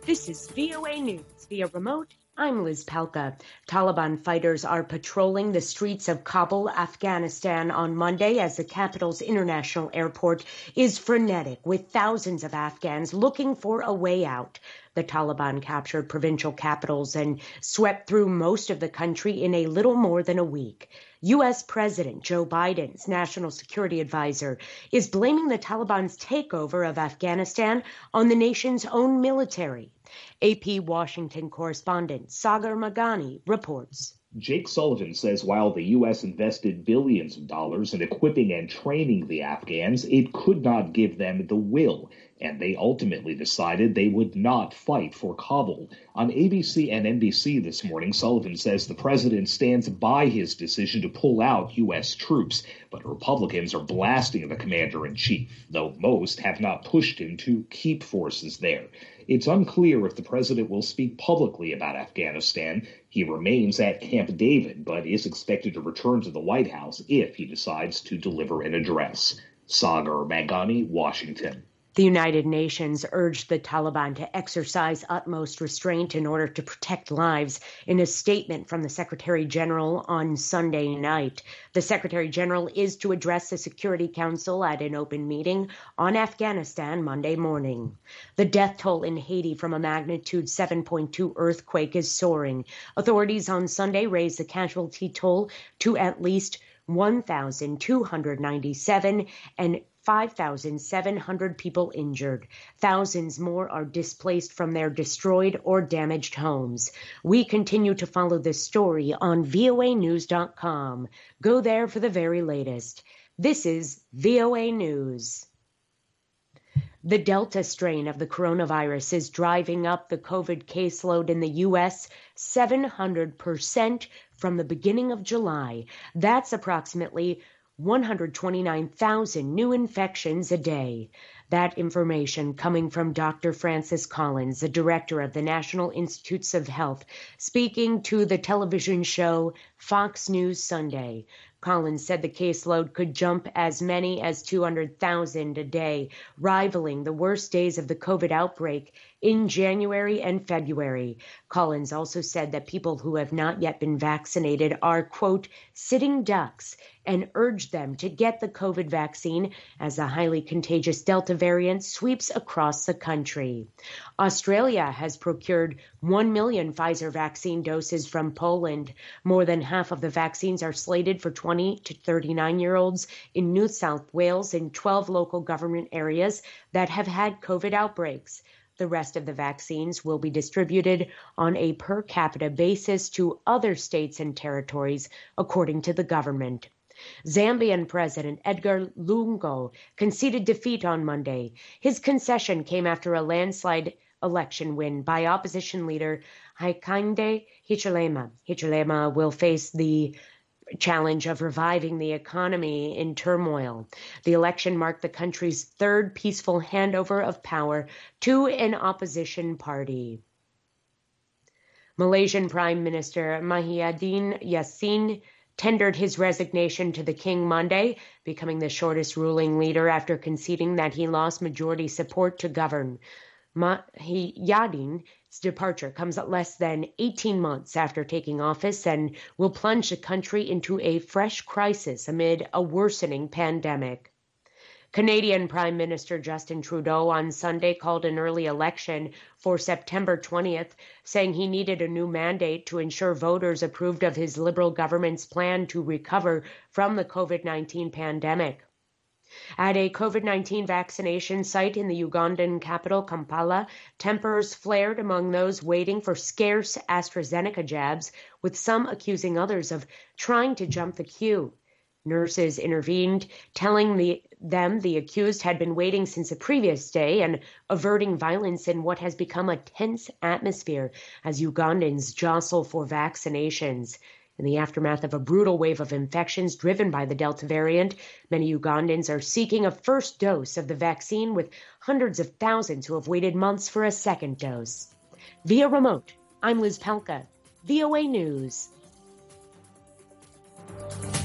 This is VOA News via remote. I'm Liz Palka. Taliban fighters are patrolling the streets of Kabul, Afghanistan on Monday as the capital's international airport is frenetic with thousands of Afghans looking for a way out. The Taliban captured provincial capitals and swept through most of the country in a little more than a week. U.S. President Joe Biden's national security advisor is blaming the Taliban's takeover of Afghanistan on the nation's own military. AP Washington correspondent Sagar Meghani reports. Jake Sullivan says while the U.S. invested billions of dollars in equipping and training the Afghans, it could not give them the will, and they ultimately decided they would not fight for Kabul. On ABC and NBC this morning, Sullivan says the president stands by his decision to pull out U.S. troops, but Republicans are blasting the commander-in-chief, though most have not pushed him to keep forces there. It's unclear if the president will speak publicly about Afghanistan. He remains at Camp David, but is expected to return to the White House if he decides to deliver an address. Sagar Meghani, Washington. The United Nations urged the Taliban to exercise utmost restraint in order to protect lives in a statement from the Secretary General on Sunday night. The Secretary General is to address the Security Council at an open meeting on Afghanistan Monday morning. The death toll in Haiti from a magnitude 7.2 earthquake is soaring. Authorities on Sunday raised the casualty toll to at least 1,297 and 5,700 people injured. Thousands more are displaced from their destroyed or damaged homes. We continue to follow this story on voanews.com. Go there for the very latest. This is VOA News. The Delta strain of the coronavirus is driving up the COVID caseload in the U.S. 700% from the beginning of July. That's approximately 129,000 new infections a day. That information coming from Dr. Francis Collins, the director of the National Institutes of Health, speaking to the television show Fox News Sunday. Collins said the caseload could jump as many as 200,000 a day, rivaling the worst days of the COVID outbreak in January and February. Collins also said that people who have not yet been vaccinated are, quote, sitting ducks, and urged them to get the COVID vaccine as the highly contagious Delta variant sweeps across the country. Australia has procured 1 million Pfizer vaccine doses from Poland. More than half of the vaccines are slated for 20 to 39-year-olds in New South Wales and 12 local government areas that have had COVID outbreaks. The rest of the vaccines will be distributed on a per capita basis to other states and territories, according to the government. Zambian President Edgar Lungu conceded defeat on Monday. His concession came after a landslide election win by opposition leader Hakainde Hichilema. Hichilema will face the challenge of reviving the economy in turmoil. The election marked the country's third peaceful handover of power to an opposition party. Malaysian Prime Minister Muhyiddin Yassin tendered his resignation to the king Monday, becoming the shortest ruling leader after conceding that he lost majority support to govern. Muhyiddin's departure comes at less than 18 months after taking office and will plunge the country into a fresh crisis amid a worsening pandemic. Canadian Prime Minister Justin Trudeau on Sunday called an early election for September 20th, saying he needed a new mandate to ensure voters approved of his Liberal government's plan to recover from the COVID-19 pandemic. At a COVID-19 vaccination site in the Ugandan capital, Kampala, tempers flared among those waiting for scarce AstraZeneca jabs, with some accusing others of trying to jump the queue. Nurses intervened, telling them the accused had been waiting since the previous day and averting violence in what has become a tense atmosphere as Ugandans jostle for vaccinations. In the aftermath of a brutal wave of infections driven by the Delta variant, many Ugandans are seeking a first dose of the vaccine, with hundreds of thousands who have waited months for a second dose. Via remote, I'm Liz Palka, VOA News.